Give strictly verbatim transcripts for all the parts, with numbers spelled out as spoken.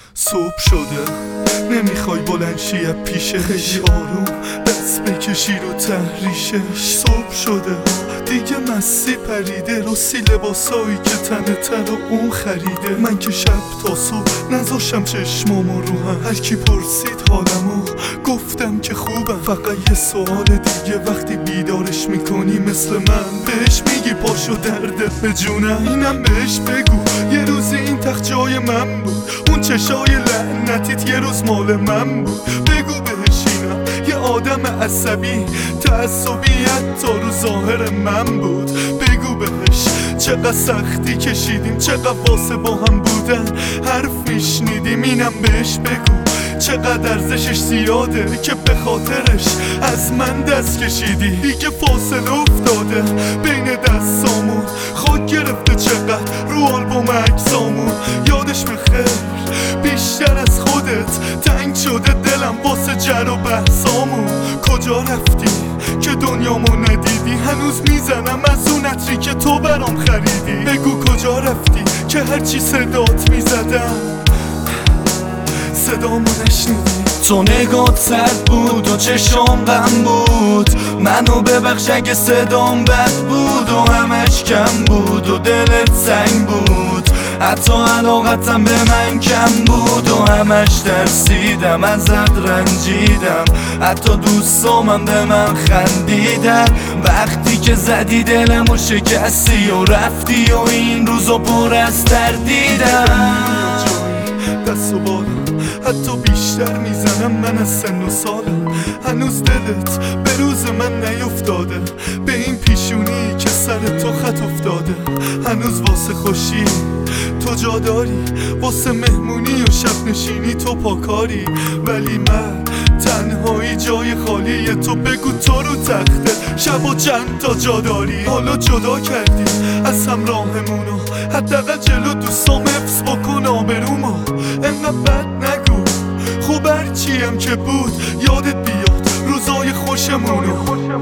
صبح شده نمیخوای بلند شی از پیشه، خیلی آروم دست بکشی رو تحریشش. صبح شده دیگه مستی پریده، راستی لباسایی که تنه تر و اون خریده. من که شب تا صبح نذاشم چشمامو رو هم، هر کی پرسید حالمو گفتم که خوبم. فقط یه سوال دیگه، وقتی بیدارش میکنی مثل من بهش میگی پاشو دردت به جونم. اینم بهش بگو یه روزی این تخت جای من بود، اون چشای لعنتیت یه روز مال من بود. بگو بهش اینم یه آدم عصبی تعصبیت تا رو ظاهر من بود. بگو بهش چقدر سختی کشیدیم، چقدر واسه با هم بودن حرف میشنیدیم. اینم بهش بگو چقدر ارزشش زیاده که به خاطرش از من دست کشیدی. دیگه فاصله افتاده بین دستامون، خاک گرفته چقدر رو آلبوم عکسامون. یادش بخیر بیشتر از خودت تنگ شده دلم واسه جر و بحثامون. کجا رفتی که دنیامو ندیدی؟ هنوز میزنم از اون عطری که تو برام خریدی. بگو کجا رفتی که هرچی صدات میزدم صدامو نشنیدی. تو نگات سرد بود و چشم غم بود، منو ببخش اگه صدام بد بود و همش کم بود و دلت سنگ بود. حتی علاقتم به من کم بود و همش ترسیدم ازت رنجیدم. حتی دوستامم به من خندیدن وقتی که زدی دلم و شکستی و رفتی و این روزو پر از تردیدم. دست و بالم حتی بیشتر میزنم من از سن و سالم. هنوز دلت به روز من نیفتاده، به این پیشونی که سر تو خط افتاده. هنوز واسه خوشی تو جا داری، واسه مهمونی و شب نشینی تو پاکاری. ولی من تنهایی جای خالی تو. بگو تو رو تخته شب و چند تا جا داری. حالا جدا کردی از همراهمونو، حداقل جلو دوستام حفظ بکن آبرومو. انقدر بد نگو خوب هرچیم که بود یادت بیاد روزای خوشمونو.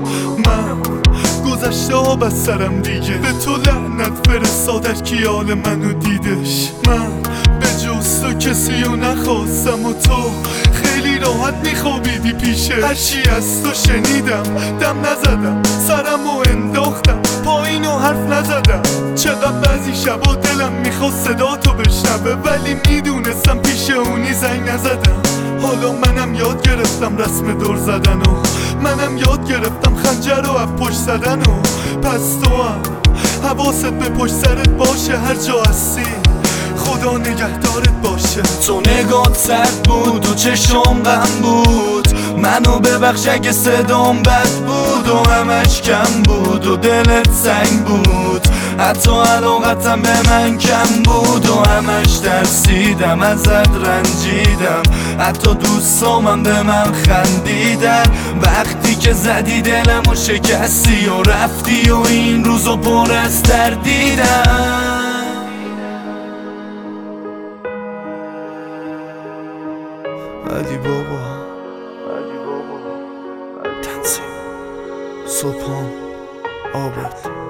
من گذشته ها بس سرم دیگه، به تو لعنت فرستادر کیال منو دیدش. من به جز تو کسی رو نخواستم و تو خیلی راحت میخوابیدی پیشه. هرچی از تو شنیدم دم نزدم، سرم و انداختم پایین و حرف نزدم. چقدر بعضی شبا دلم میخواست صدا تو بشنوه، ولی میدونستم پیش اونی زنگ نزدم. حالا منم یاد گرفتم رسم دور زدن و منم یاد گرفتم خنجر رو از پشت زدن و پس تو هم حواست به پشت سرت باشه هر جا هستی. خدا نگهدارت باشه. تو نگات سرد بود و چشم غم بود، منو ببخش اگه صدام بد بود و همش کم بود و دلت سنگ بود. حتی علاقتم به من کم بود و همش ترسیدم ازت رنجیدم. حتی دوستامم به من خندیدن وقتی که زدی دلم و شکستی و رفتی و این روزو پر از تردیدم. علی بابا علی بابا تنظیم صبحان آبت